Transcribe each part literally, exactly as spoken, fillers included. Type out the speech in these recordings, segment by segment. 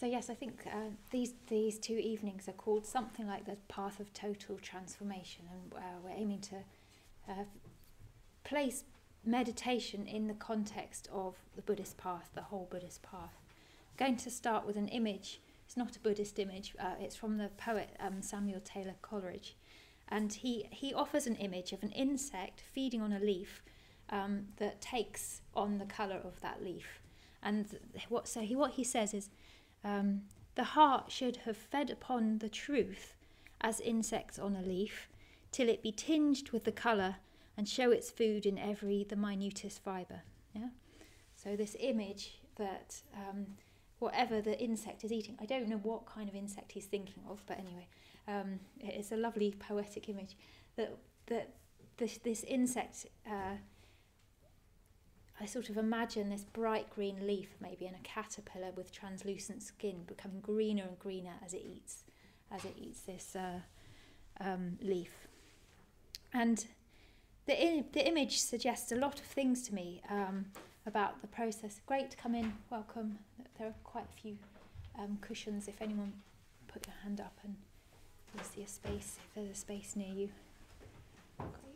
so yes, I think uh, these these two evenings are called something like the Path of Total Transformation, and uh, we're aiming to uh, place meditation in the context of the Buddhist path, the whole Buddhist path. I'm going to start with an image. It's not a Buddhist image. Uh, it's from the poet um, Samuel Taylor Coleridge, and he he offers an image of an insect feeding on a leaf um, that takes on the colour of that leaf. And what so he what he says is, um, the heart should have fed upon the truth as insects on a leaf, till it be tinged with the colour and show its food in every the minutest fibre. Yeah. So this image that um, whatever the insect is eating, I don't know what kind of insect he's thinking of, but anyway, um, it's a lovely poetic image that that this, this insect. Uh, I sort of imagine this bright green leaf maybe, and a caterpillar with translucent skin becoming greener and greener as it eats, as it eats this uh, um, leaf. And the I- the image suggests a lot of things to me um, about the process. Great to come in, welcome. There are quite a few um, cushions. If anyone put your hand up and you'll see a space, if there's a space near you. Great.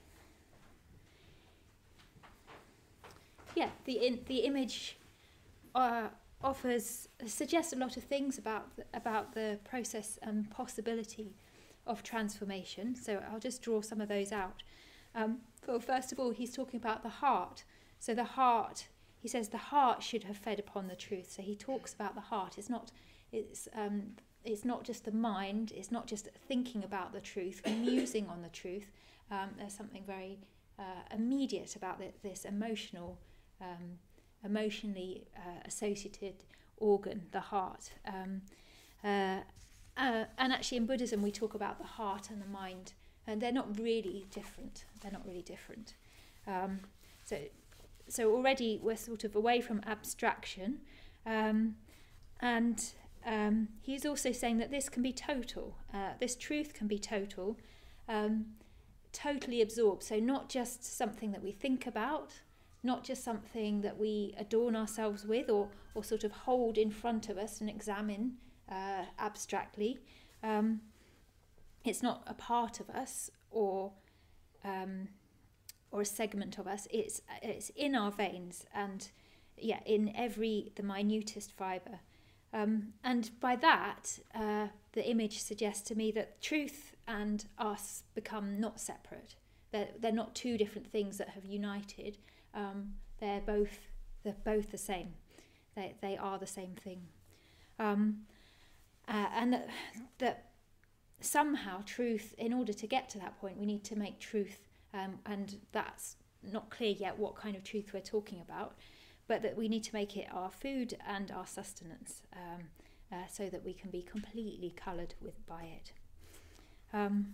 Yeah, the in, the image uh, offers suggests a lot of things about the, about the process and possibility of transformation. So I'll just draw some of those out. Um, well, first of all, he's talking about the heart. So the heart, he says, the heart should have fed upon the truth. So he talks about the heart. It's not it's um, it's not just the mind. It's not just thinking about the truth, musing on the truth. Um, there's something very uh, immediate about the, this emotional. Um, emotionally uh, associated organ, the heart. Um, uh, uh, and actually in Buddhism we talk about the heart and the mind, and they're not really different. They're not really different. Um, so, so already we're sort of away from abstraction, um, and um, he's also saying that this can be total. Uh, this truth can be total, um, totally absorbed. So not just something that we think about, not just something that we adorn ourselves with or, or sort of hold in front of us and examine uh, abstractly. Um, it's not a part of us or um, or a segment of us. It's it's in our veins and yeah, in every the minutest fibre. Um, and by that, uh, the image suggests to me that truth and us become not separate. They're they're not two different things that have united. Um, they're both they're both the same. They they are the same thing, um, uh, and that, that somehow truth. In order to get to that point, we need to make truth, um, and that's not clear yet what kind of truth we're talking about, but that we need to make it our food and our sustenance, um, uh, so that we can be completely coloured with by it. Um,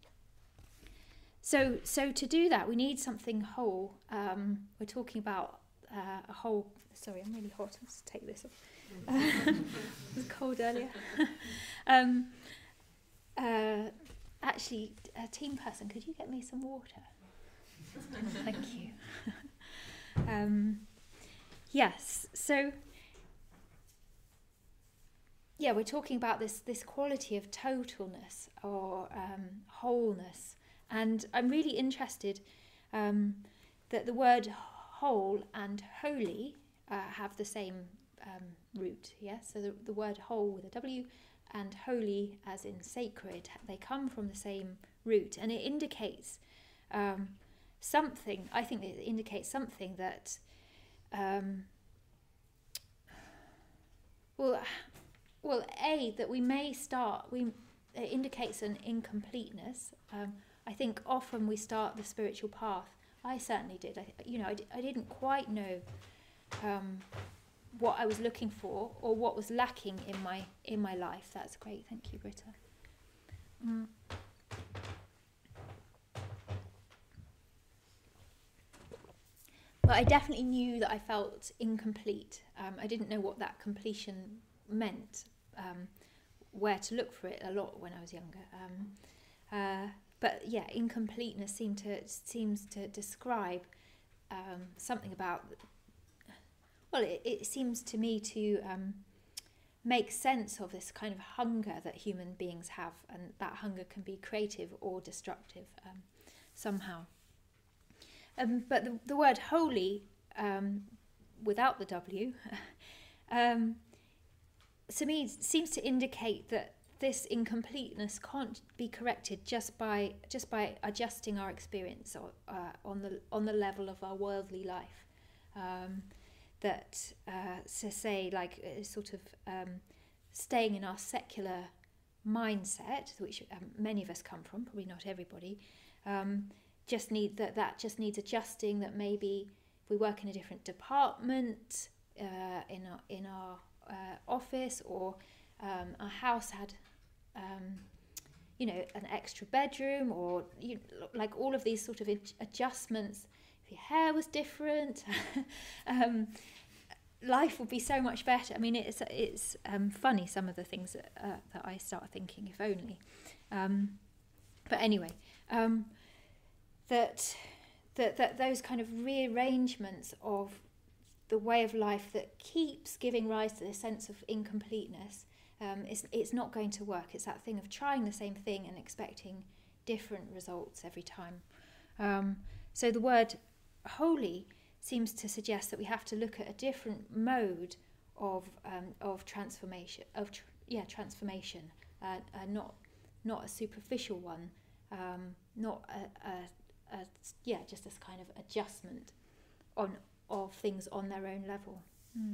So, so to do that, we need something whole. Um, we're talking about uh, a whole. Sorry, I'm really hot. Let's take this off. Uh, it was cold earlier. um, uh, actually, a team person, could you get me some water? Thank you. um, yes. So, yeah, we're talking about this this quality of totalness or um, wholeness. And I'm really interested um, that the word whole and holy uh, have the same um, root. Yeah, so the, the word whole with a W and holy as in sacred, they come from the same root, and it indicates um, something. I think it indicates something that um, well, well, a that we may start. We it indicates an incompleteness. Um, I think often we start the spiritual path. I certainly did. I, you know, I, d- I didn't quite know um, what I was looking for or what was lacking in my in my life. That's great. Thank you, Britta. Mm. But I definitely knew that I felt incomplete. Um, I didn't know what that completion meant, um, where to look for it a lot when I was younger. Um, uh, But yeah, incompleteness seemed to seems to describe um, something about. Well, it, it seems to me to um, make sense of this kind of hunger that human beings have, and that hunger can be creative or destructive um, somehow. Um, but the, the word holy, um, without the W, um, to me seems to indicate that this incompleteness can't be corrected just by just by adjusting our experience or, uh, on the on the level of our worldly life. Um, that uh, to say like uh, sort of um, staying in our secular mindset, which um, many of us come from, probably not everybody, um, just need that that just needs adjusting. That maybe if we work in a different department uh, in our in our uh, office, or um, our house had um, you know an extra bedroom, or you, like all of these sort of adjustments. If your hair was different, um, life would be so much better. I mean, it's it's um, funny some of the things that, uh, that I start thinking, if only. Um, but anyway, um, that, that that those kind of rearrangements of the way of life that keeps giving rise to this sense of incompleteness, um, it's, it's not going to work. It's that thing of trying the same thing and expecting different results every time. Um, so the word holy seems to suggest that we have to look at a different mode of um, of transformation of tr- yeah transformation, uh, uh, not not a superficial one, um, not a, a, a yeah just this kind of adjustment on of things on their own level. Mm.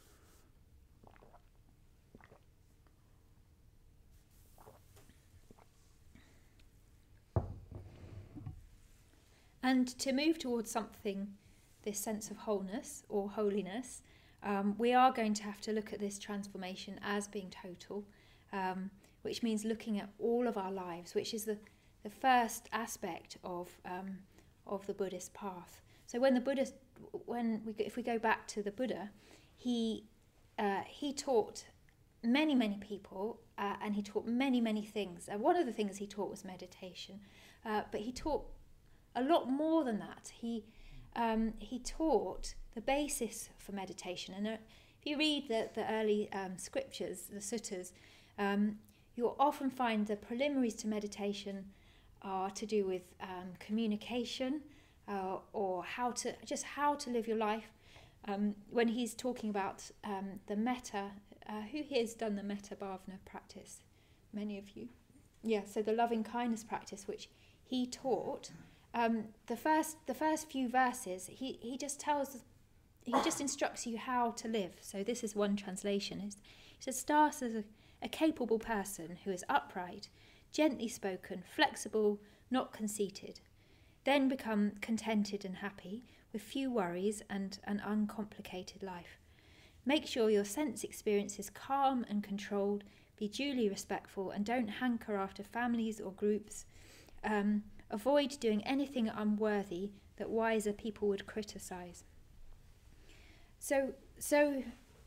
And to move towards something, this sense of wholeness or holiness, um, we are going to have to look at this transformation as being total, um, which means looking at all of our lives, which is the, the first aspect of um, of the Buddhist path. So when the Buddha, when we if we go back to the Buddha, he uh, he taught many many people, uh, and he taught many many things. Uh, one of the things he taught was meditation, uh, but he taught a lot more than that. He um, he taught the basis for meditation. And uh, if you read the, the early um, scriptures, the suttas, um, you'll often find the preliminaries to meditation are to do with um, communication, uh, or how to just how to live your life. Um, when he's talking about um, the metta, uh, who here has done the metta bhavana practice? Many of you. Yeah, so the loving kindness practice, which he taught. Um, the first, the first few verses, he, he just tells, he just instructs you how to live. So this is one translation. He says, start as a, a capable person who is upright, gently spoken, flexible, not conceited. Then become contented and happy with few worries and an uncomplicated life. Make sure your sense experience is calm and controlled. Be duly respectful and don't hanker after families or groups. Um, Avoid doing anything unworthy that wiser people would criticise. So, so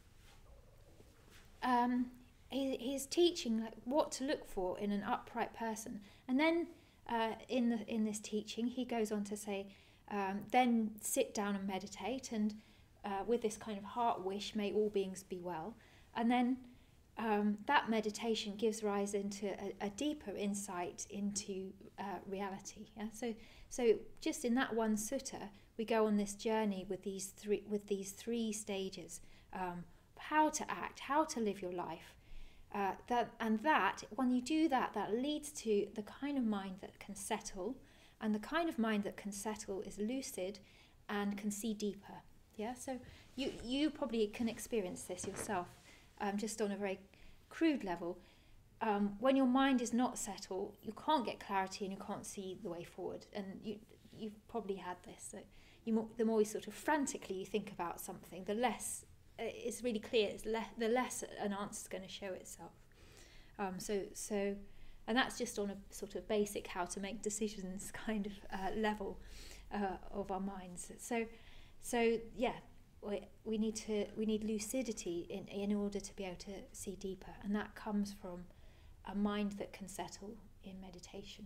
um, he, he's teaching like what to look for in an upright person, and then uh, in the in this teaching he goes on to say, um, then sit down and meditate, and uh, with this kind of heart wish, may all beings be well, and then. Um, that meditation gives rise into a, a deeper insight into uh, reality. Yeah? So, so just in that one sutta, we go on this journey with these three with these three stages: um, how to act, how to live your life. Uh, that and that when you do that, that leads to the kind of mind that can settle, and the kind of mind that can settle is lucid and can see deeper. Yeah. So you you probably can experience this yourself. Um, just on a very crude level, um, when your mind is not settled, you can't get clarity and you can't see the way forward. And you, you've probably had this. So you, mo- the more you sort of frantically you think about something, the less uh, it's really clear. It's le- the less an answer is going to show itself. Um, so, so, and that's just on a sort of basic how to make decisions kind of uh, level uh, of our minds. So, so yeah. We, we need to we need lucidity in in order to be able to see deeper, and that comes from a mind that can settle in meditation.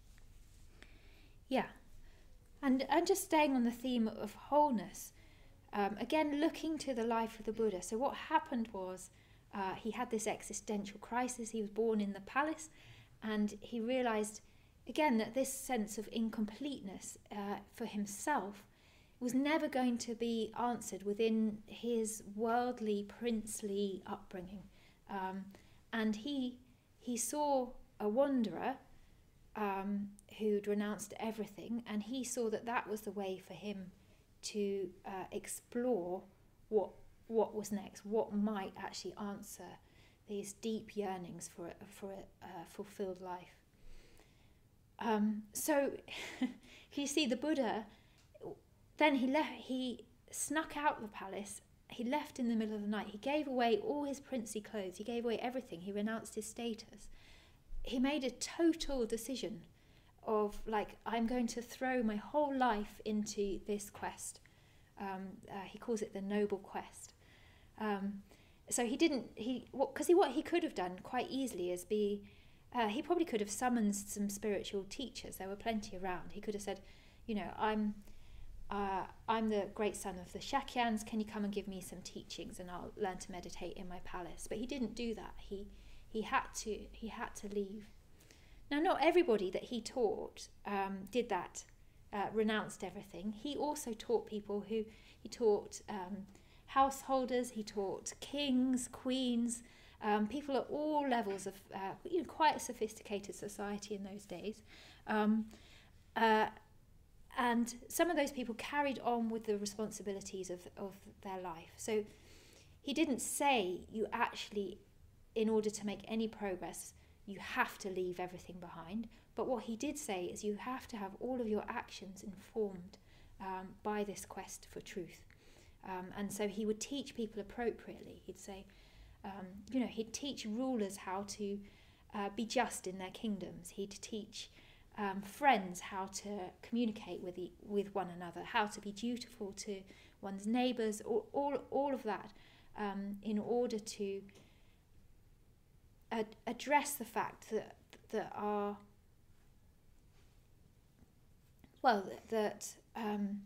Yeah, and and just staying on the theme of wholeness, um, again looking to the life of the Buddha. So what happened was, Uh, he had this existential crisis. He was born in the palace, and he realised, again, that this sense of incompleteness uh, for himself was never going to be answered within his worldly, princely upbringing. Um, and he he saw a wanderer um, who'd renounced everything, and he saw that that was the way for him to uh, explore what what was next, what might actually answer these deep yearnings for a, for a uh, fulfilled life. Um, so you see, the Buddha, then he left, he snuck out of the palace. He left in the middle of the night. He gave away all his princely clothes. He gave away everything. He renounced his status. He made a total decision of, like, I'm going to throw my whole life into this quest. Um, uh, he calls it the noble quest. Um, so he didn't, he, what, because he, what he could have done quite easily is be, uh, he probably could have summoned some spiritual teachers. There were plenty around. He could have said, you know, I'm, uh, I'm the great son of the Shakyans. Can you come and give me some teachings, and I'll learn to meditate in my palace? But he didn't do that. He, he had to, he had to leave. Now, not everybody that he taught um, did that, uh, renounced everything. He also taught people who, he taught um, householders, he taught kings, queens, um, people at all levels of, uh, you know, quite a sophisticated society in those days. Um, uh, and some of those people carried on with the responsibilities of, of their life. So he didn't say you actually, in order to make any progress, you have to leave everything behind. But what he did say is you have to have all of your actions informed um, by this quest for truth. Um, and so he would teach people appropriately. He'd say, um, you know, he'd teach rulers how to uh, be just in their kingdoms. He'd teach um, friends how to communicate with e- with one another, how to be dutiful to one's neighbours, all, all, all of that um, in order to ad- address the fact that, that our, well, that... Um,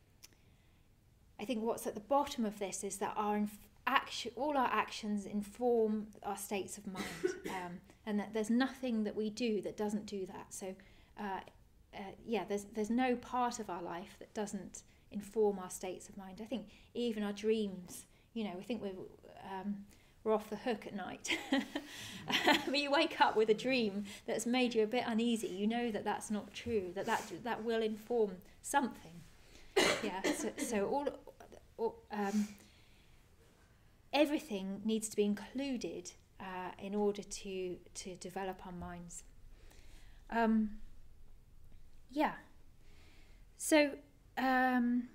I think what's at the bottom of this is that our inf- action, all our actions inform our states of mind, um, and that there's nothing that we do that doesn't do that. So, uh, uh, yeah, there's there's no part of our life that doesn't inform our states of mind. I think even our dreams, you know, we think we're um, we're off the hook at night, but you wake up with a dream that's made you a bit uneasy. You know that that's not true. That that that will inform something. Yeah, so, so all, all um, everything needs to be included uh, in order to to develop our minds. Um, yeah. So um,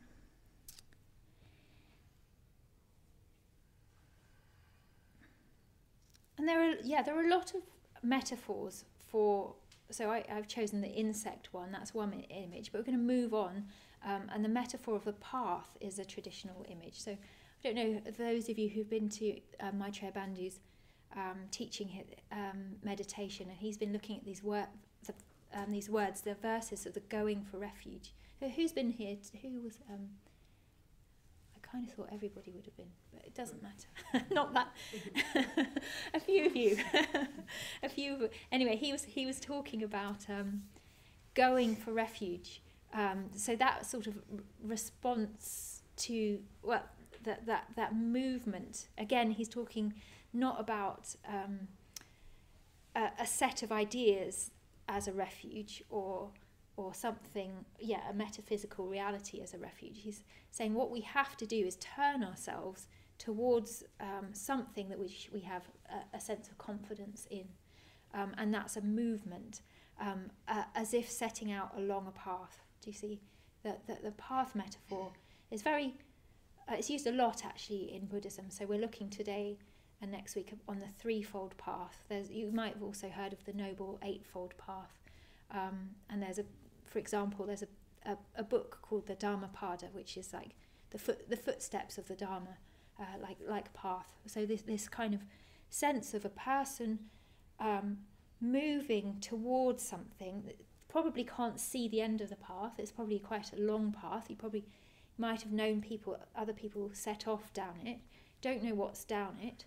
and there are yeah there are a lot of metaphors for. So I, I've chosen the insect one. That's one image, but we're going to move on. Um, and the metaphor of the path is a traditional image. So I don't know, those of you who've been to uh, Maitreya Bandhu's um, teaching um, meditation, and he's been looking at these, wor- the, um, these words, the verses of the going for refuge. So who's been here? T- who was... Um, I kind of thought everybody would have been, but it doesn't matter. Not that. A few of you. A few of, anyway, he was, he was talking about um, going for refuge. Um, so that sort of r- response to, well, that, that, that movement, again, he's talking not about um, a, a set of ideas as a refuge or or something, yeah, a metaphysical reality as a refuge. He's saying what we have to do is turn ourselves towards um, something that we, sh- we have a, a sense of confidence in. Um, and that's a movement, um, uh, as if setting out along a path. Do you see that the, the path metaphor is very, uh, it's used a lot actually in Buddhism. So we're looking today and next week on the threefold path. There's, you might have also heard of the Noble Eightfold Path. Um, and there's a, for example, there's a, a, a book called the Dhammapada, which is like the foot, the footsteps of the Dharma, uh, like like path. So this this kind of sense of a person um, moving towards something that probably can't see the end of the path. It's probably quite a long path. You probably might have known people, other people set off down it, don't know what's down it,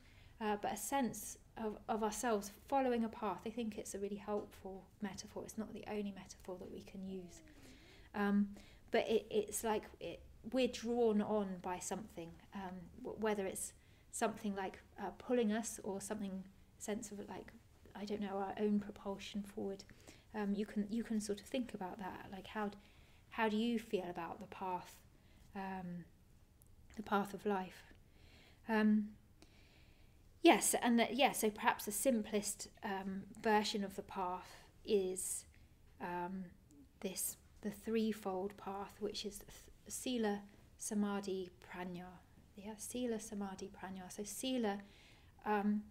uh, but a sense of, of ourselves following a path. I think it's a really helpful metaphor. It's not the only metaphor that we can use. Um, but it, it's like it, we're drawn on by something, um, w- whether it's something like uh, pulling us or something, sense of like, I don't know, our own propulsion forward. Um, you can you can sort of think about that, like how how do you feel about the path, um, the path of life? Um, yes, and that, yeah, so perhaps the simplest um, version of the path is um, this the threefold path, which is th- Sila, Samadhi, Prajna. Yeah, Sila, Samadhi, Prajna. So Sila. Um,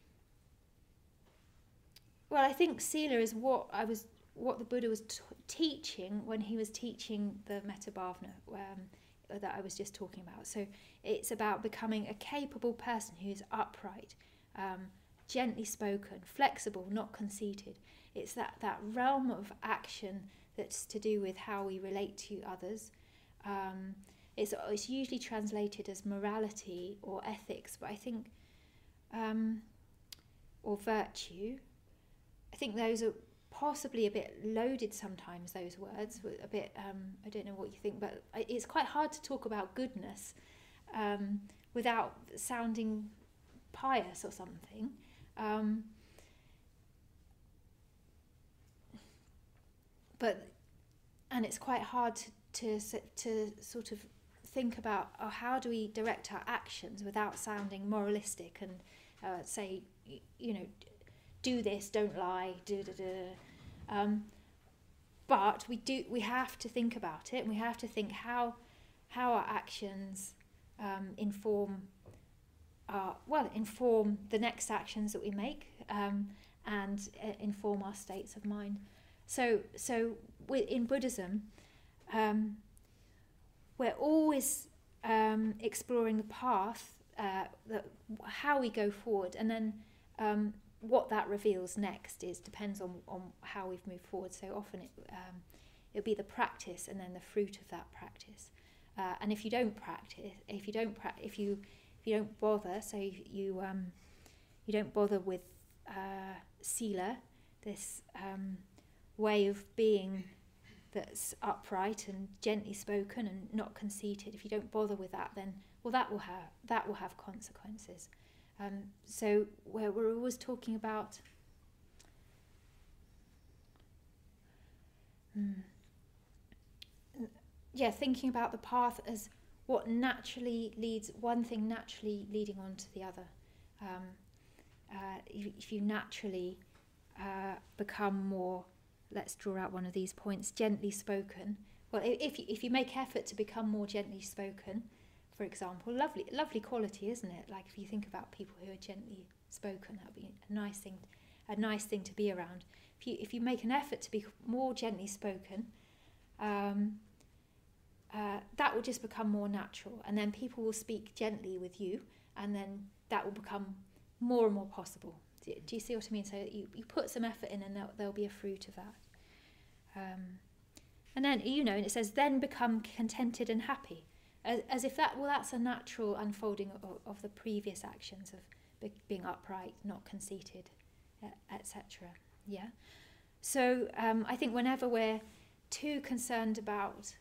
well, I think Sila is what I was, what the Buddha was t- teaching when he was teaching the Metta Bhavana um, that I was just talking about. So it's about becoming a capable person who is upright, um, gently spoken, flexible, not conceited. It's that, that realm of action that's to do with how we relate to others. Um, it's, it's usually translated as morality or ethics, but I think, um, or virtue. I think those are possibly a bit loaded sometimes, those words, a bit, um, I don't know what you think, but it's quite hard to talk about goodness um, without sounding pious or something. Um, but, and it's quite hard to, to, to sort of think about, oh, how do we direct our actions without sounding moralistic and uh, say, you know, do this, don't lie, do da da. Um, but we do. We have to think about it, and we have to think how how our actions um, inform our well inform the next actions that we make, um, and uh, inform our states of mind. So so in Buddhism, um, we're always um, exploring the path, uh, that how we go forward, and then. Um, what that reveals next is depends on, on how we've moved forward. So often it, um, it'll be the practice and then the fruit of that practice. Uh, and if you don't practice, if you don't pra- if you if you don't bother, so you you, um, you don't bother with uh, sila, this um, way of being that's upright and gently spoken and not conceited. If you don't bother with that, then well, that will have that will have consequences. Um, so we're, we're always talking about mm, yeah, thinking about the path as what naturally leads, one thing naturally leading on to the other. Um, uh, if, if you naturally uh, become more, let's draw out one of these points, gently spoken. Well, if you, if you make effort to become more gently spoken, for example, lovely, lovely quality, isn't it? Like if you think about people who are gently spoken, that would be a nice thing, a nice thing to be around. If you if you make an effort to be more gently spoken, um, uh, that will just become more natural, and then people will speak gently with you, and then that will become more and more possible. Do, do you see what I mean? So you, you put some effort in, and there'll, there'll be a fruit of that. Um, and then you know, and it says, then become contented and happy. As, as if that, well, that's a natural unfolding of, of the previous actions of be, being upright, not conceited, et cetera. Yeah. So um, I think whenever we're too concerned about,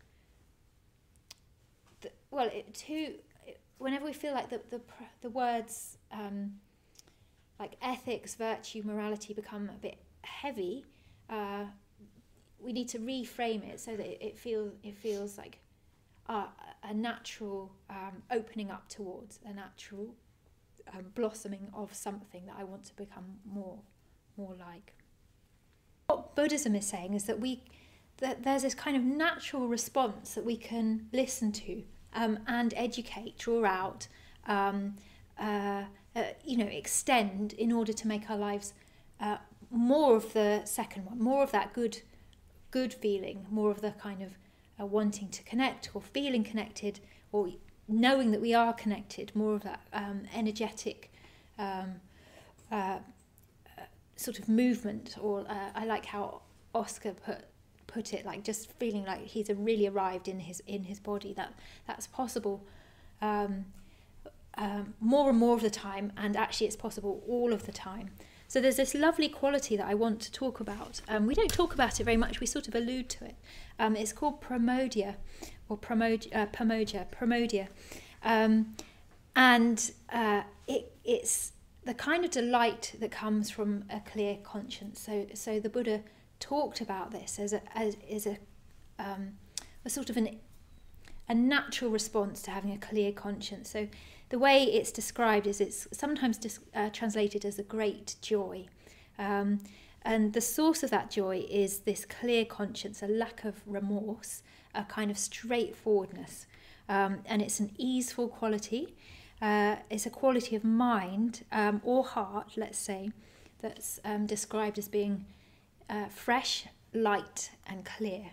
the, well, it, too, it, whenever we feel like the the, the words um, like ethics, virtue, morality become a bit heavy, uh, we need to reframe it so that it, it feels it feels like. Uh, a natural um, opening up towards a natural um, blossoming of something that I want to become more, more like. What Buddhism is saying is that we, that there's this kind of natural response that we can listen to um, and educate, draw out, um, uh, uh, you know, extend in order to make our lives uh, more of the second one, more of that good, good feeling, more of the kind of Uh, wanting to connect or feeling connected or knowing that we are connected, more of that um, energetic um, uh, uh, sort of movement, or uh, I like how Oscar put put it, like just feeling like he's really arrived in his in his body, that that's possible um, um, more and more of the time, and actually it's possible all of the time. So there's this lovely quality that I want to talk about. Um, we don't talk about it very much, we sort of allude to it. Um, it's called promodia, or promod, uh, pomodia, promodia. Um, and uh, it, it's the kind of delight that comes from a clear conscience. So, so the Buddha talked about this as a, as, as a, um, a sort of an, a natural response to having a clear conscience. So the way it's described is it's sometimes dis, uh, translated as a great joy. Um, and the source of that joy is this clear conscience, a lack of remorse, a kind of straightforwardness. Um, and it's an easeful quality. Uh, it's a quality of mind um, or heart, let's say, that's um, described as being uh, fresh, light and clear.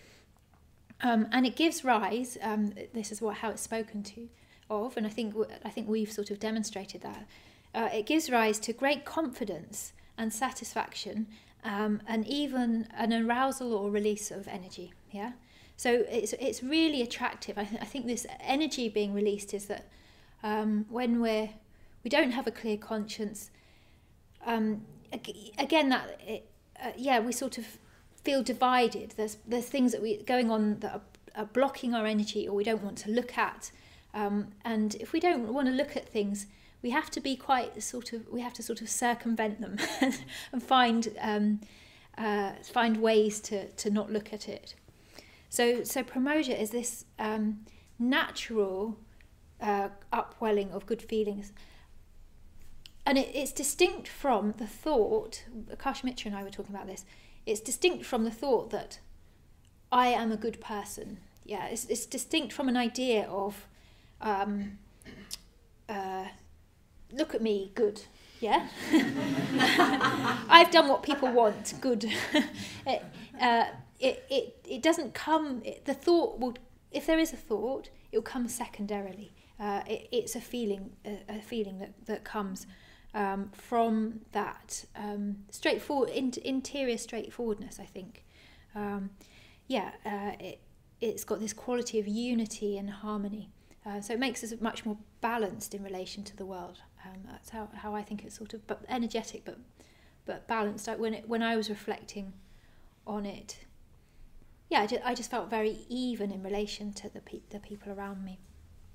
Um, and it gives rise, um, this is what how it's spoken to, of, and I think I think we've sort of demonstrated that. Uh, it gives rise to great confidence and satisfaction, um, and even an arousal or release of energy. Yeah, so it's it's really attractive. I, th- I think this energy being released is that um, when we're we don't have a clear conscience. Um, again, that it, uh, yeah, we sort of feel divided. There's there's things that we going on that are, are blocking our energy, or we don't want to look at. Um, and if we don't want to look at things, we have to be quite sort of, we have to sort of circumvent them and find um, uh, find ways to, to not look at it. So so promodia is this um, natural uh, upwelling of good feelings. And it, it's distinct from the thought, Akash Mitra and I were talking about this, it's distinct from the thought that I am a good person. Yeah, it's, it's distinct from an idea of Um, uh, look at me, good, yeah? I've done what people want, good. it, uh, it, it, it doesn't come, it, the thought will, if there is a thought, it will come secondarily. Uh, it, it's a feeling, a, a feeling that, that comes um, from that um, straightforward, in, interior straightforwardness, I think. Um, yeah, uh, it, it's got this quality of unity and harmony. Uh, so it makes us much more balanced in relation to the world. Um, that's how, how I think it's sort of but energetic, but but balanced. When it, when I was reflecting on it, yeah, I just, I just felt very even in relation to the pe- the people around me.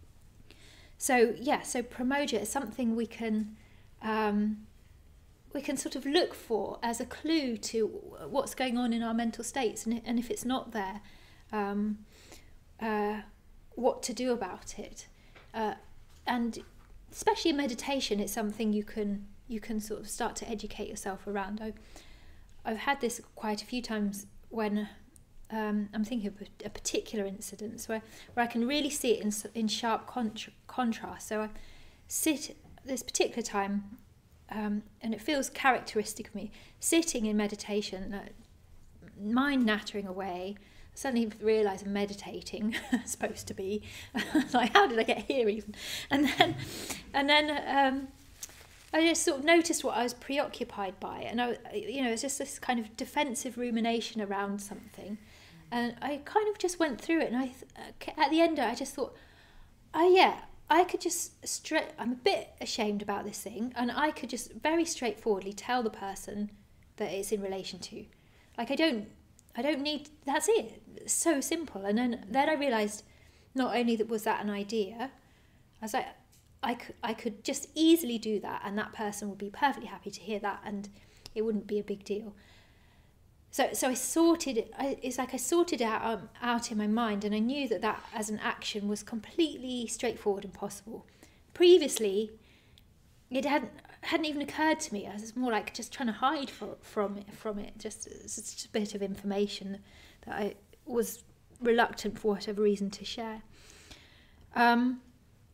So yeah, so promodia is something we can um, we can sort of look for as a clue to what's going on in our mental states, and and if it's not there. Um, uh, what to do about it, uh, and especially in meditation, it's something you can you can sort of start to educate yourself around. I've, I've had this quite a few times when um, I'm thinking of a, a particular incident where, where I can really see it in, in sharp contra- contrast. So I sit this particular time, um, and it feels characteristic of me, sitting in meditation, uh, mind nattering away. Suddenly realise I'm meditating, supposed to be. Like, how did I get here even? And then, and then um, I just sort of noticed what I was preoccupied by, and I, you know, it's just this kind of defensive rumination around something, and I kind of just went through it, and I, at the end, I just thought, oh yeah, I could just straight. I'm a bit ashamed about this thing, and I could just very straightforwardly tell the person that it's in relation to, like I don't. I don't need, that's it, it's so simple. And then, then I realised not only that was that an idea, I was like, I could, I could just easily do that, and that person would be perfectly happy to hear that, and it wouldn't be a big deal. So so I sorted it, I, it's like I sorted it out, um, out in my mind, and I knew that that as an action was completely straightforward and possible. Previously, it hadn't hadn't even occurred to me. I was more like just trying to hide for, from it, from it. Just, just a bit of information that I was reluctant for whatever reason to share. Um,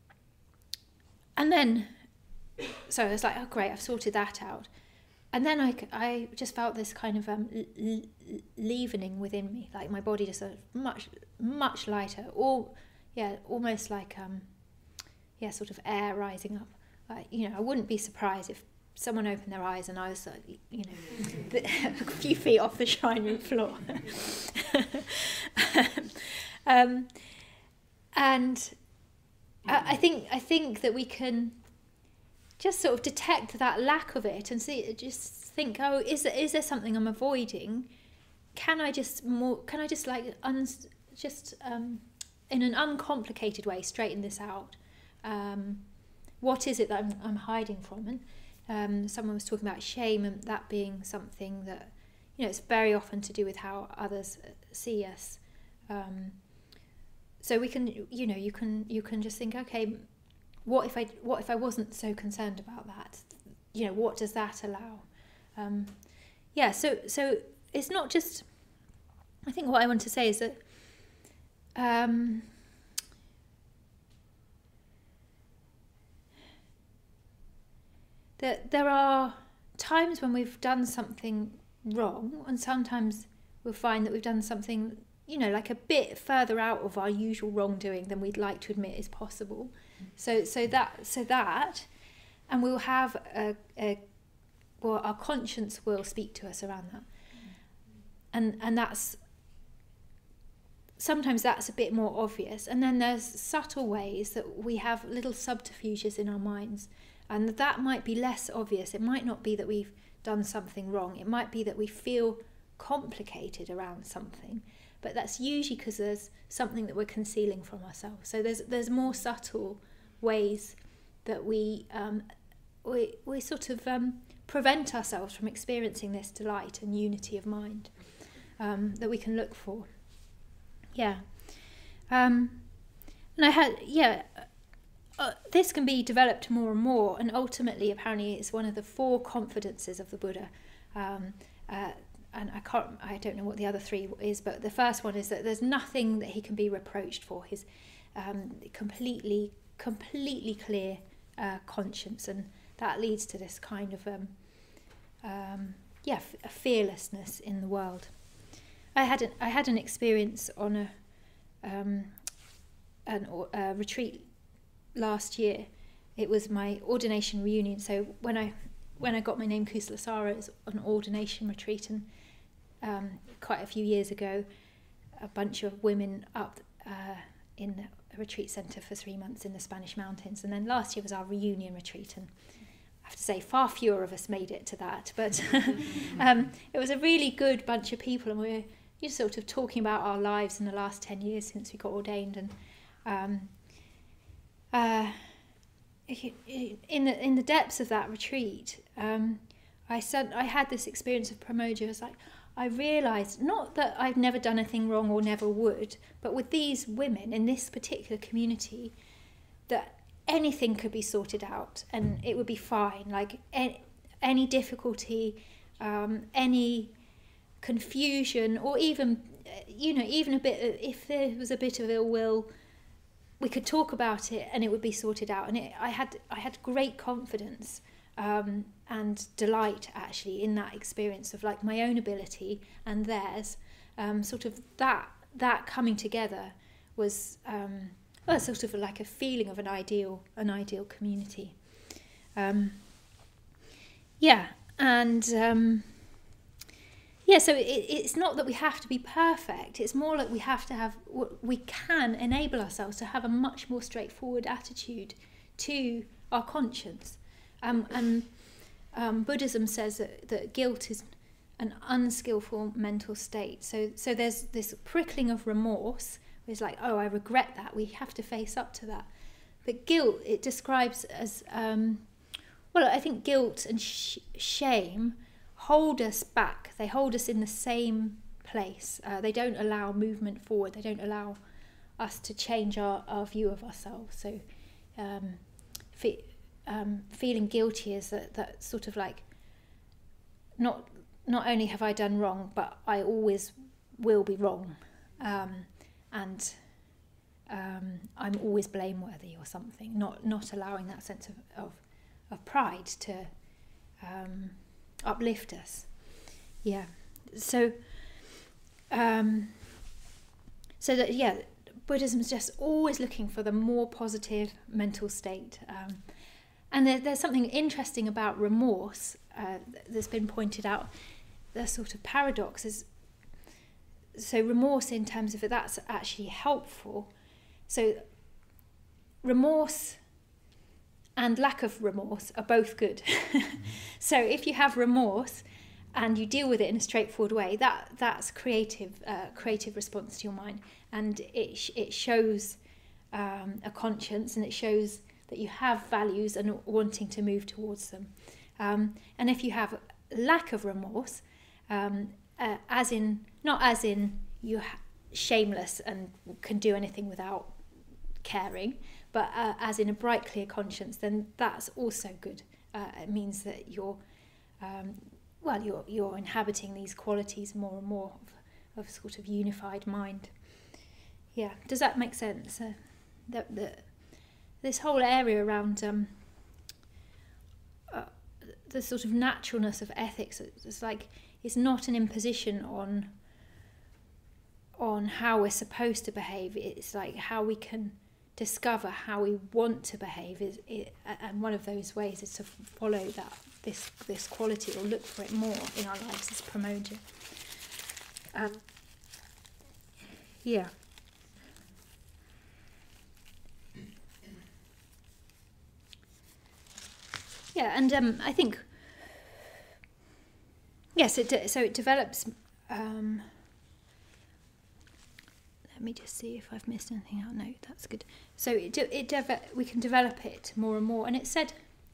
and then, so I was like, oh great, I've sorted that out. And then I, I just felt this kind of um, l- l- leavening within me, like my body just sort of much, much lighter, all, yeah, almost like, um, yeah, sort of air rising up. Uh, you know, I wouldn't be surprised if someone opened their eyes and I was, uh, you know, a few feet off the shrine room floor. um, and I, I think I think that we can just sort of detect that lack of it and see, just think, oh, is there, is there something I'm avoiding? Can I just more? Can I just like un, just um, in an uncomplicated way straighten this out? Um, what is it that I'm, I'm hiding from? And um, someone was talking about shame, and that being something that, you know, it's very often to do with how others see us. Um, so we can, you know, you can you can just think, okay, what if I what if I wasn't so concerned about that? You know, what does that allow? Um, yeah, so so it's not just. I think what I want to say is that. Um, that there are times when we've done something wrong, and sometimes we'll find that we've done something, you know, like a bit further out of our usual wrongdoing than we'd like to admit is possible. So, so that, so that, and we'll have a, a well, our conscience will speak to us around that, and and that's sometimes that's a bit more obvious, and then there's subtle ways that we have little subterfuges in our minds. And that might be less obvious. It might not be that we've done something wrong. It might be that we feel complicated around something. But that's usually because there's something that we're concealing from ourselves. So there's there's more subtle ways that we um, we we sort of um, prevent ourselves from experiencing this delight and unity of mind um, that we can look for. Yeah, um, and I had yeah. Uh, this can be developed more and more, and ultimately, apparently, it's one of the four confidences of the Buddha. Um, uh, and I can't, I don't know what the other three is, but the first one is that there's nothing that he can be reproached for. His um, completely, completely clear uh, conscience, and that leads to this kind of, um, um, yeah, f- a fearlessness in the world. I had an, I had an experience on a um, an uh, retreat. Last year. It was my ordination reunion. So when I when I got my name Kusalasara, it was an ordination retreat, and um, quite a few years ago, a bunch of women up uh, in a retreat centre for three months in the Spanish mountains. And then last year was our reunion retreat, and I have to say far fewer of us made it to that, but um, it was a really good bunch of people, and we were just sort of talking about our lives in the last ten years since we got ordained. And um, Uh, in the in the depths of that retreat, um, I said I had this experience of Pramoja. It was like I realised not that I've never done anything wrong or never would, but with these women in this particular community, that anything could be sorted out and it would be fine. Like any, any difficulty, um, any confusion, or even you know even a bit of, if there was a bit of ill will, we could talk about it and it would be sorted out. And it, I had I had great confidence um, and delight actually in that experience of like my own ability and theirs. Um, sort of that that coming together was um, well, sort of like a feeling of an ideal an ideal community. Um, yeah, and. Um, Yeah, so it, it's not that we have to be perfect. It's more like we have to have, we can enable ourselves to have a much more straightforward attitude to our conscience. Um, and um, Buddhism says that, that guilt is an unskillful mental state. So, so there's this prickling of remorse. It's like, oh, I regret that. We have to face up to that. But guilt, it describes as, um, well, I think guilt and sh- shame hold us back. They hold us in the same place. Uh, they don't allow movement forward. They don't allow us to change our, our view of ourselves. So um, fe- um, feeling guilty is that, that sort of like, not not only have I done wrong, but I always will be wrong. Um, and um, I'm always blameworthy or something. Not not allowing that sense of, of, of pride to... Um, uplift us. Yeah. So um so that yeah Buddhism is just always looking for the more positive mental state, um and there, there's something interesting about remorse uh, that's been pointed out. The sort of paradox is, so remorse in terms of it, that's actually helpful. So remorse and lack of remorse are both good. So if you have remorse and you deal with it in a straightforward way, that that's creative, uh, creative response to your mind, and it sh- it shows um, a conscience, and it shows that you have values and wanting to move towards them. Um, and if you have lack of remorse, um, uh, as in not as in you ha- shameless and can do anything without caring, but uh, as in a bright, clear conscience, then that's also good. Uh, it means that you're, um, well, you're you're inhabiting these qualities more and more of, of sort of unified mind. Yeah, does that make sense? Uh, that the this whole area around um, uh, the sort of naturalness of ethics, it's like it's not an imposition on on how we're supposed to behave. It's like how we can discover how we want to behave, is it, and one of those ways is to follow that this this quality, or look for it more in our lives as Pramoja. Um, yeah. Yeah, and um, I think yes, it de- so it develops. Um, Let me just see if I've missed anything out. No, that's good. So it de- it deve- we can develop it more and more. And it said,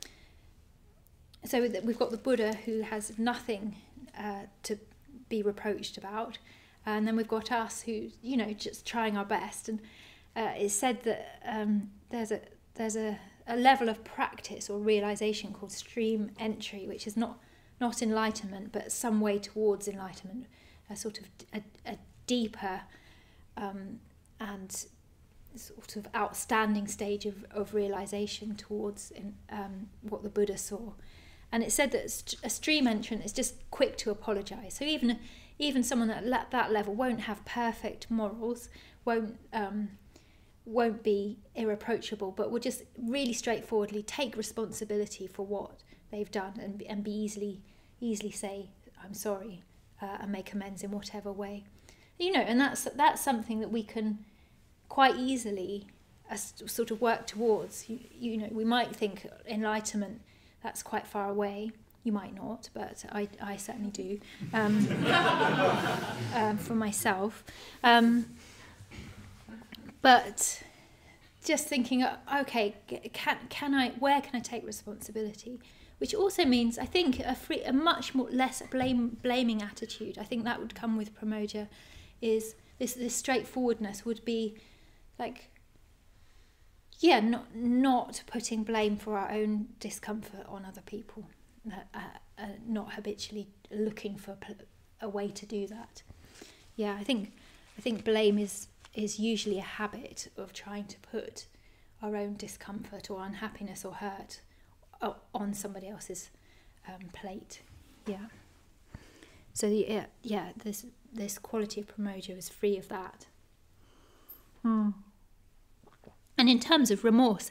so that we've got the Buddha, who has nothing uh, to be reproached about, and then we've got us who, you know, just trying our best. And uh, it's said that um, there's a there's a, a level of practice or realization called stream entry, which is not not enlightenment, but some way towards enlightenment, a sort of a, a deeper Um, and sort of outstanding stage of, of realization towards in, um, what the Buddha saw. And it said that a stream entrant is just quick to apologize. So even even someone at that level won't have perfect morals, won't um, won't be irreproachable, but will just really straightforwardly take responsibility for what they've done, and and be easily easily say I'm sorry, uh, and make amends in whatever way. You know, and that's that's something that we can quite easily uh, sort of work towards. You, you know, we might think enlightenment, that's quite far away. You might not, but I, I certainly do, um, um, for myself. Um, but just thinking, okay, can can I? Where can I take responsibility? Which also means, I think, a free, a much more less blame blaming attitude. I think that would come with Pramoja. Is this this straightforwardness would be like, yeah, not not putting blame for our own discomfort on other people, uh, uh, not habitually looking for a way to do that. Yeah, I think I think blame is is usually a habit of trying to put our own discomfort or unhappiness or hurt on somebody else's um, plate. Yeah. So yeah, yeah, this this quality of Pramoja is free of that. Hmm. And in terms of remorse,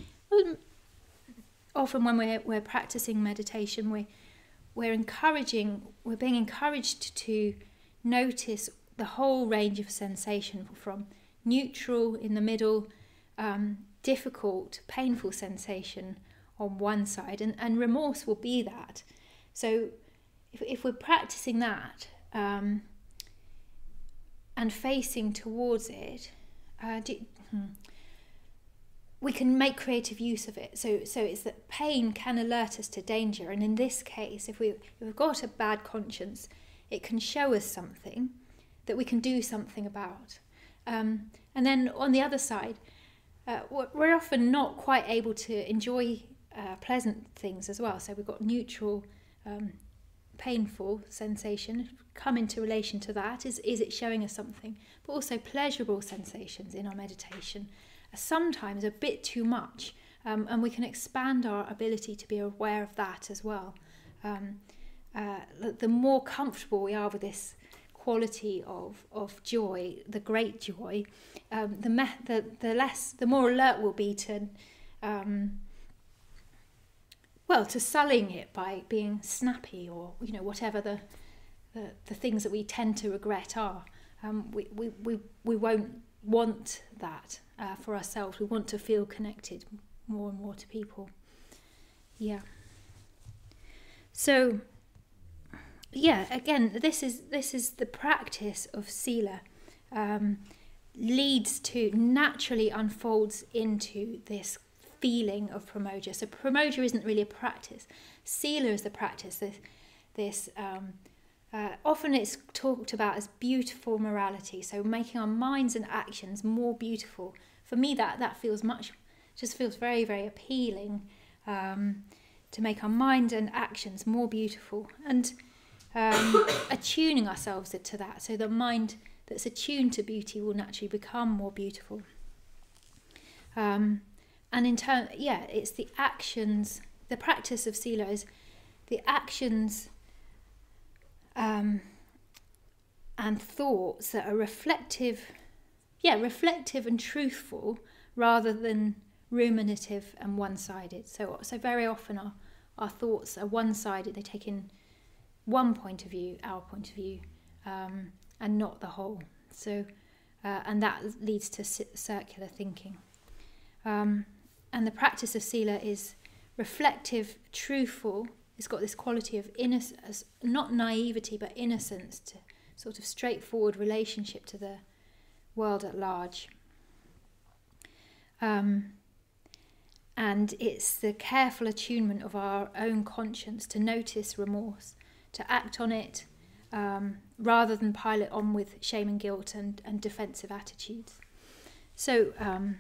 often when we're we're practicing meditation, we we're encouraging, we're being encouraged to notice the whole range of sensation, from neutral in the middle, um, difficult, painful sensation on one side, and, and remorse will be that. So if if we're practicing that um, and facing towards it, uh, do, hmm, we can make creative use of it. So so it's that pain can alert us to danger, and in this case, if, we, if we've got a bad conscience, it can show us something that we can do something about. Um, and then on the other side, uh, we're often not quite able to enjoy uh, pleasant things as well. So we've got neutral, um, painful sensation, come into relation to that. Is, is it showing us something? But also pleasurable sensations in our meditation are sometimes a bit too much, um, and we can expand our ability to be aware of that as well. Um, uh, the more comfortable we are with this quality of of joy, the great joy, um, the, me- the the less, the more alert we'll be to, um, well, to sullying it by being snappy, or you know whatever the the, the things that we tend to regret are. Um, we, we we we won't want that. uh, for ourselves. We want to feel connected more and more to people. Yeah. So, yeah, again, this is this is the practice of sila. Um, leads to, naturally unfolds into this feeling of pramoja. So pramoja isn't really a practice. Sila is the practice. This, this um, uh, often it's talked about as beautiful morality. So making our minds and actions more beautiful. For me, that that feels much, just feels very, very appealing. Um, to make our mind and actions more beautiful, and um, attuning ourselves to that. So the mind that's attuned to beauty will naturally become more beautiful. Um, and in turn, yeah, it's the actions, the practice of sila is the actions um, and thoughts that are reflective, yeah, reflective and truthful, rather than ruminative and one-sided. So, so very often our, our thoughts are one-sided. They take in one point of view, our point of view, um, and not the whole. So, uh, and that leads to circular thinking. Um, and the practice of sila is reflective, truthful. It's got this quality of innocence, not naivety, but innocence, to sort of straightforward relationship to the world at large. Um, and it's the careful attunement of our own conscience to notice remorse, to act on it, um, rather than pile it on with shame and guilt and, and defensive attitudes. So, um,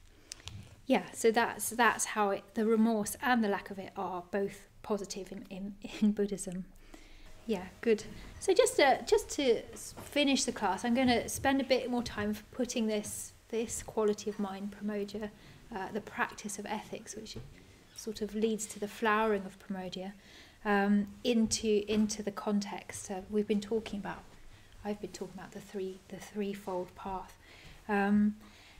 yeah, so that's that's how it, the remorse and the lack of it are both positive in, in, in Buddhism. Yeah, good. So just to, just to finish the class, I'm going to spend a bit more time putting this this quality of mind, pramoja, uh, the practice of ethics, which sort of leads to the flowering of pramoja, um, into into the context uh, we've been talking about. I've been talking about the three the threefold path, um,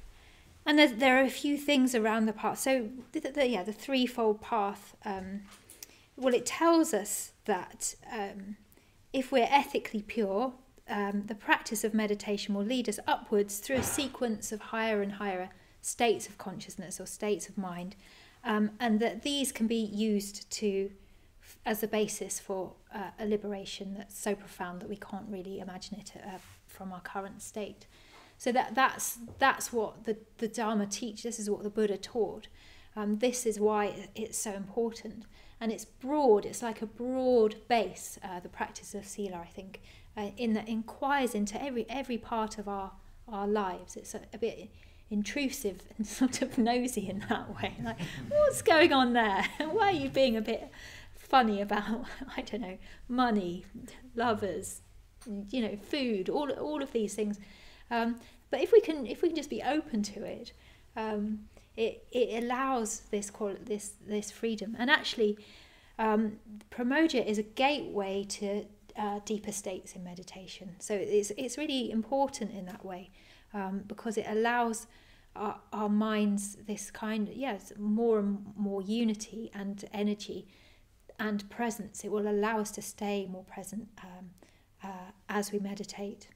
and there, there are a few things around the path. So the, the, yeah, the threefold path. Um, well, it tells us that um, if we're ethically pure, Um, the practice of meditation will lead us upwards through a sequence of higher and higher states of consciousness or states of mind, um, and that these can be used to as a basis for uh, a liberation that's so profound that we can't really imagine it uh, from our current state. So that that's that's what the, the Dharma teaches. This is what the Buddha taught. Um, this is why it's so important, and it's broad. It's like a broad base. Uh, the practice of sila, I think. Uh, in that inquires into every every part of our our lives. It's a, a bit intrusive and sort of nosy in that way. Like, what's going on there? Why are you being a bit funny about, I don't know, money, lovers, you know, food, all all of these things. Um, but if we can if we can just be open to it, um, it it allows this quality, this this freedom. And actually, um, pramoja is a gateway to Uh, deeper states in meditation. So it's it's really important in that way, um, because it allows our, our minds this kind of, yes, more and more unity and energy and presence. It will allow us to stay more present um, uh, as we meditate.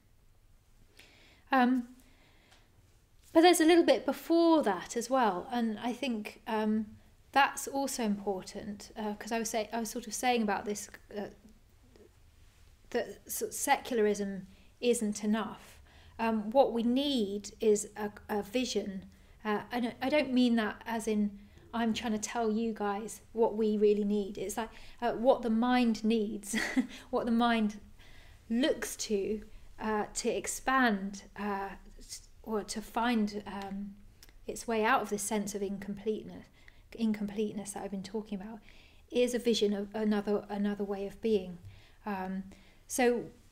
Um, but there's a little bit before that as well, and I think um, that's also important, because uh, I was say I was sort of saying about this. Uh, that secularism isn't enough. Um, what we need is a, a vision. Uh, I, don't, I don't mean that as in I'm trying to tell you guys what we really need. It's like uh, what the mind needs, what the mind looks to uh, to expand uh, or to find um, its way out of this sense of incompleteness, incompleteness that I've been talking about, is a vision of another another way of being. Um, So,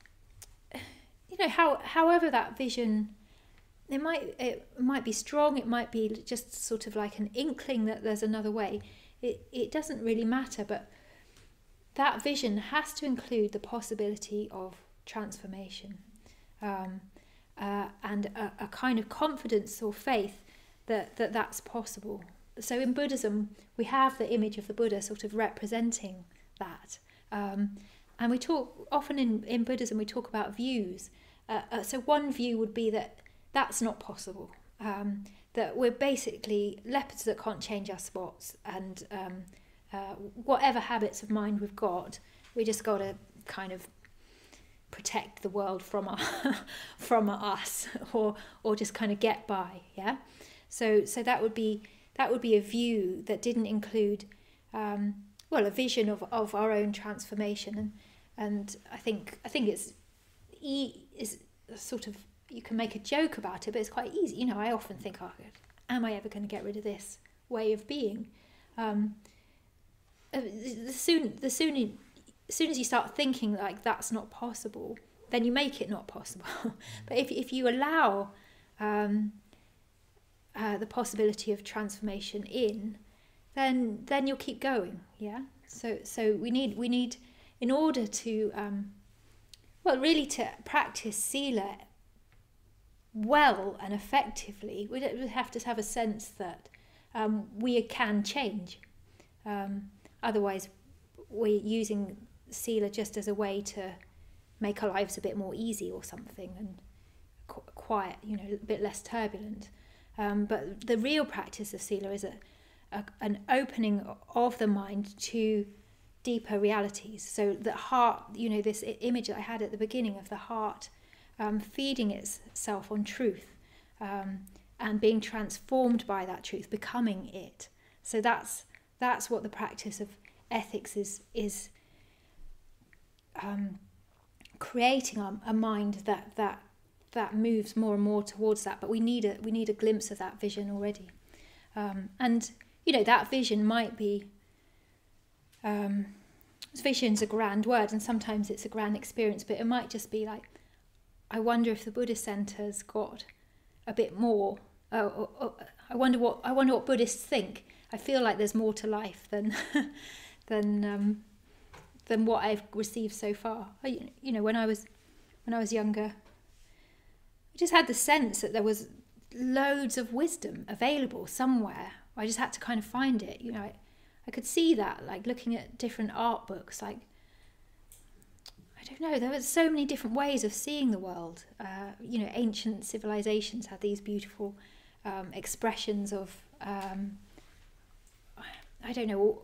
you know, how however that vision, it might it might be strong, it might be just sort of like an inkling that there's another way. It it doesn't really matter, but that vision has to include the possibility of transformation, um, uh, and a, a kind of confidence or faith that, that that's possible. So in Buddhism, we have the image of the Buddha sort of representing that. Um, And we talk, often in, in Buddhism, we talk about views. Uh, uh, so one view would be that that's not possible. Um, that we're basically leopards that can't change our spots, and um, uh, whatever habits of mind we've got, we just got to kind of protect the world from our, from us, or or just kind of get by. Yeah, so so that would be that would be a view that didn't include um, well, a vision of, of our own transformation, and and I think I think it's e is sort of, you can make a joke about it, but it's quite easy. You know, I often think, oh, am I ever going to get rid of this way of being? Um, the soon the soon as soon as you start thinking like that's not possible, then you make it not possible. But if if you allow um, uh, the possibility of transformation in, then then you'll keep going. Yeah. So so we need we need in order to um, well really to practice Sila well and effectively, we don't we have to have a sense that um, we can change. Um, otherwise, we're using Sila just as a way to make our lives a bit more easy or something, and qu quiet, you know, a bit less turbulent. Um, but the real practice of Sila is a, a an opening of the mind to deeper realities. So the heart, you know, this image that I had at the beginning of the heart um, feeding itself on truth um, and being transformed by that truth, becoming it. So that's that's what the practice of ethics is is um, creating a, a mind that that that moves more and more towards that. But we need a we need a glimpse of that vision already, um, and you know that vision might be. Um, vision's a grand word, and sometimes it's a grand experience, but it might just be like, I wonder if the Buddhist centre's got a bit more. Uh, or, or, I wonder what I wonder what Buddhists think. I feel like there's more to life than than um, than what I've received so far. I, you know, when I was when I was younger, I just had the sense that there was loads of wisdom available somewhere. I just had to kind of find it. You know, I, I could see that, like looking at different art books. Like, I don't know, there were so many different ways of seeing the world. Uh, you know, ancient civilizations had these beautiful um, expressions of. Um, I don't know.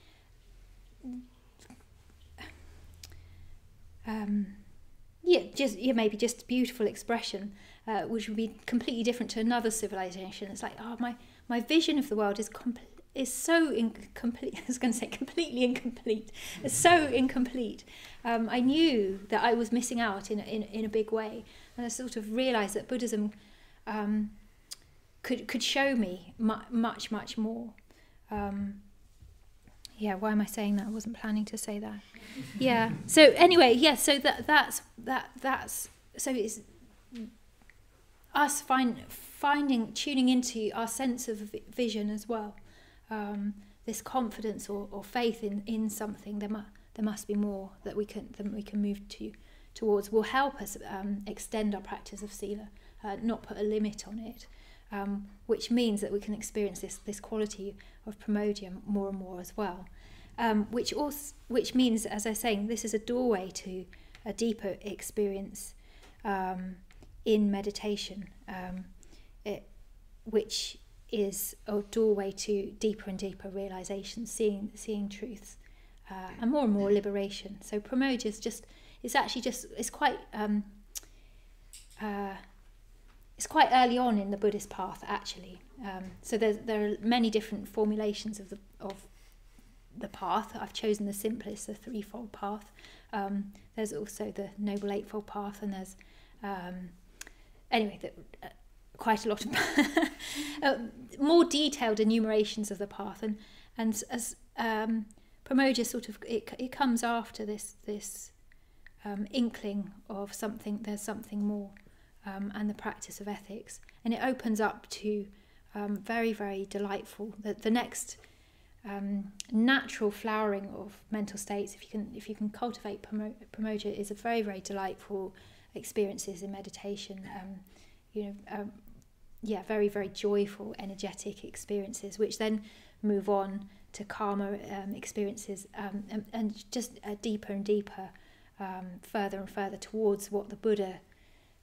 Um, yeah, just yeah, maybe just beautiful expression, uh, which would be completely different to another civilization. It's like, oh, my my vision of the world is complete. is so incomplete. I was going to say completely incomplete. It's so incomplete. Um, I knew that I was missing out in a, in in a big way, and I sort of realised that Buddhism um, could could show me mu much much more. Um, yeah, why am I saying that? I wasn't planning to say that. Yeah. So anyway, yeah. So that that's that that's so it's us find finding tuning into our sense of vision as well. Um, this confidence or, or faith in, in something, there, mu there must be more that we can that we can move to towards, will help us um, extend our practice of Sila, uh, not put a limit on it, um, which means that we can experience this this quality of Pramodya more and more as well, um, which also which means, as I was saying, this is a doorway to a deeper experience um, in meditation, um, it, which is a doorway to deeper and deeper realization, seeing seeing truths, uh, and more and more liberation. So Pramodya is just, it's actually just, it's quite, um, uh, it's quite early on in the Buddhist path actually. Um, so there's, there are many different formulations of the of the path. I've chosen the simplest, the threefold path. Um, there's also the Noble Eightfold Path, and there's um, anyway the. Uh, quite a lot of uh, more detailed enumerations of the path, and and as um, Pramodya sort of it, it comes after this this um, inkling of something, there's something more, um, and the practice of ethics, and it opens up to um, very very delightful the, the next um, natural flowering of mental states. If you can if you can cultivate Pramodya, is a very very delightful experiences in meditation. Um, you know. Um, yeah, very, very joyful, energetic experiences, which then move on to calmer um, experiences um, and, and just uh, deeper and deeper, um, further and further towards what the Buddha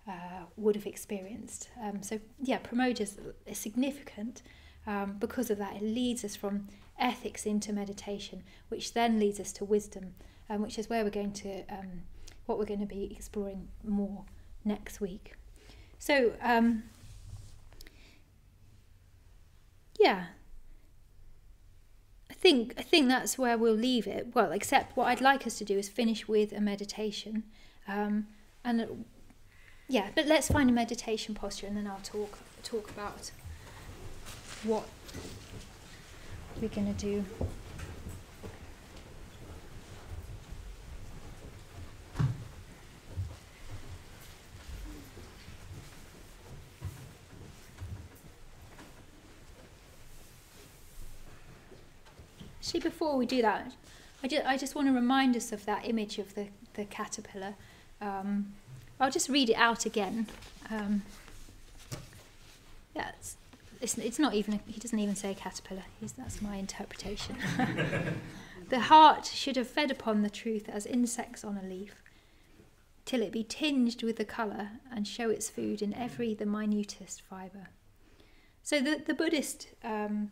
uh, would have experienced. Um, so yeah, Pramoda's is significant um, because of that. It leads us from ethics into meditation, which then leads us to wisdom, um, which is where we're going to, um, what we're going to be exploring more next week. So um, yeah, I think I think that's where we'll leave it. Well, except what I'd like us to do is finish with a meditation, um, and uh, yeah, but let's find a meditation posture, and then I'll talk talk about what we're going to do. Actually, before we do that, I just, I just want to remind us of that image of the, the caterpillar. Um, I'll just read it out again. Um, yeah, it's, it's, it's not even, a, he doesn't even say caterpillar. He's, that's my interpretation. The heart should have fed upon the truth as insects on a leaf, till it be tinged with the colour and show its food in every the minutest fibre. So the, the Buddhist um,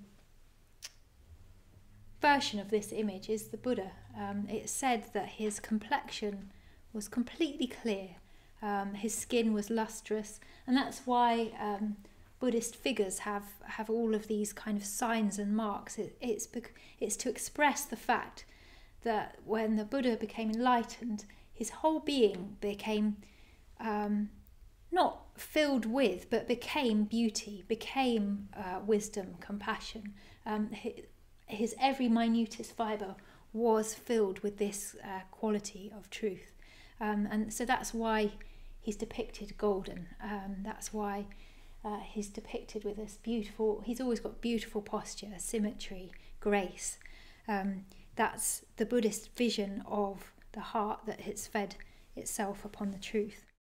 version of this image is the Buddha. Um, it said that his complexion was completely clear, um, his skin was lustrous, and that's why um, Buddhist figures have, have all of these kind of signs and marks. It, it's, it's to express the fact that when the Buddha became enlightened, his whole being became um, not filled with, but became beauty, became uh, wisdom, compassion. Um, his, his every minutest fibre was filled with this uh, quality of truth. Um, and so that's why he's depicted golden. Um, that's why uh, he's depicted with this beautiful, he's always got beautiful posture, symmetry, grace. Um, that's the Buddhist vision of the heart that has fed itself upon the truth.